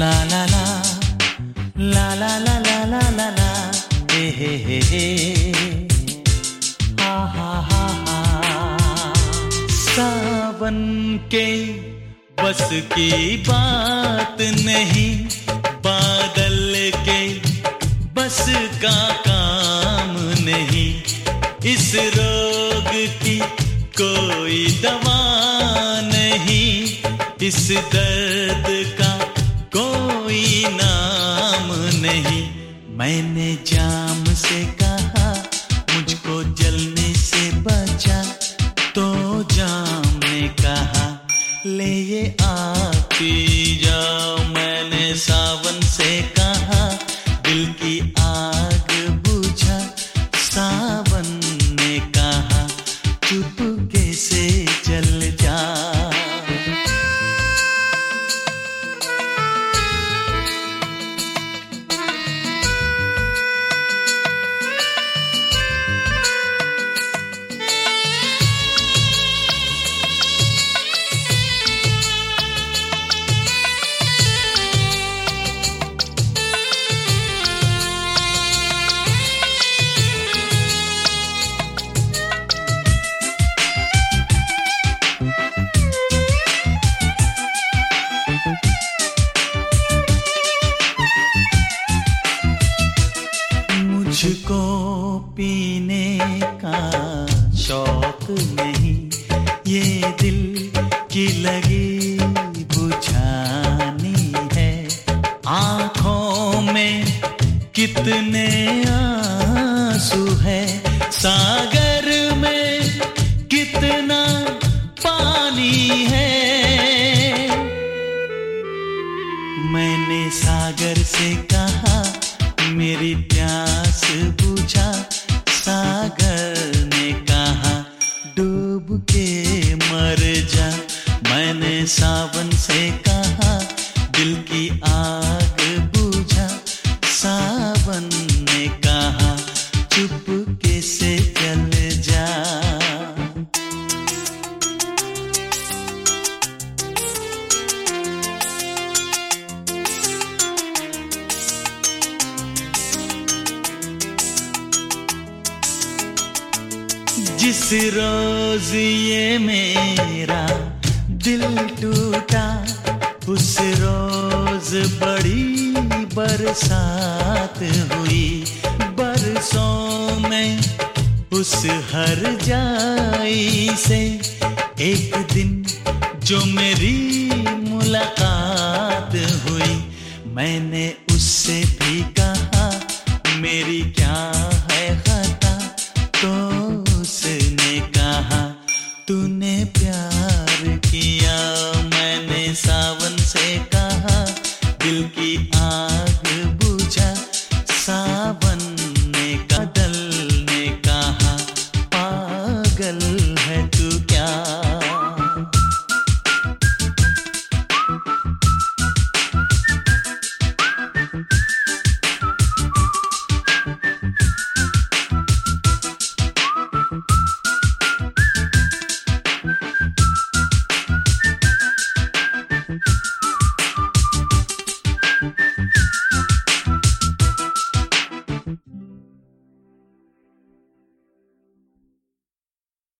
ला ला ला ला ला ला ला ला ला ला हे हा हा हा हा। सावन के बस की बात नहीं, बादल के बस का काम नहीं, इस रोग की कोई दवा नहीं, इस दर्द का कोई नाम नहीं। मैंने जाम से कहा मुझको जलने से बचा, तो जाम ने कहा ले ये आग पी जाओ। मैंने सावन से कहा दिल की आग बुझा, सावन ने कहा चुपके से जल जा। मुझको पीने का शौक नहीं, ये दिल की लगी बुझानी है। आँखों में कितने आंसू है, सागर में कितना पानी है। मैंने सागर से कहा मेरी प्यास बुझा, सागर ने कहा डूब के मर जा। मैंने सावन से कहा दिल की आग बुझा, सावन ने कहा चुपके से जल जा। जिस रोज ये मेरा दिल टूटा, उस रोज बड़ी बरसात हुई। बरसों में उस हर जाई से एक दिन जो मेरी मुलाकात हुई। मैंने उससे भी कहा मेरी क्या